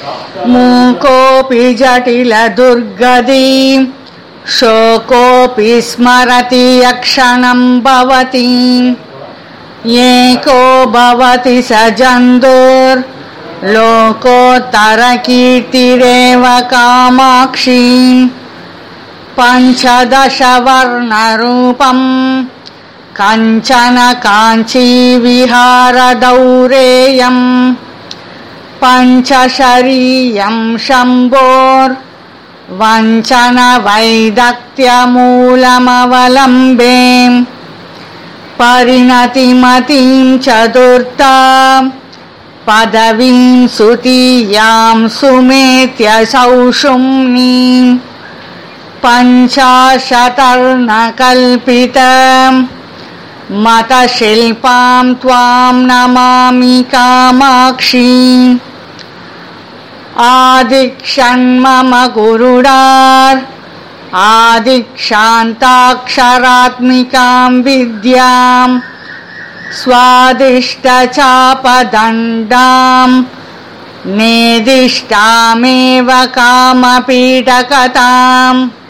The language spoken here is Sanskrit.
मूकोऽपि जटिलदुर्गदी शोकोऽपि स्मरति यक्षणं भवति एको भवति स जन्तुर्लोकोत्तरकीर्तिरेव कामाक्षी पञ्चदशवर्णरूपं कञ्चन काञ्चीविहारदौरेयं पञ्चशरीयं शम्भोर्वञ्चनवैदग्ध्यमूलमवलम्बे परिणतिमतीं चतुर्था पदवीं सुतीयां सुमेत्य सौषुम्नीं पञ्चाशतर्णकल्पितं मतशिल्पां त्वां नमामि कामाक्षी आदिक्षन्मम गुरुडार आदिक्षान्ताक्षरात्मिकां विद्यां स्वादिष्टचापदण्डां नेदिष्टामेव कामपीठकताम्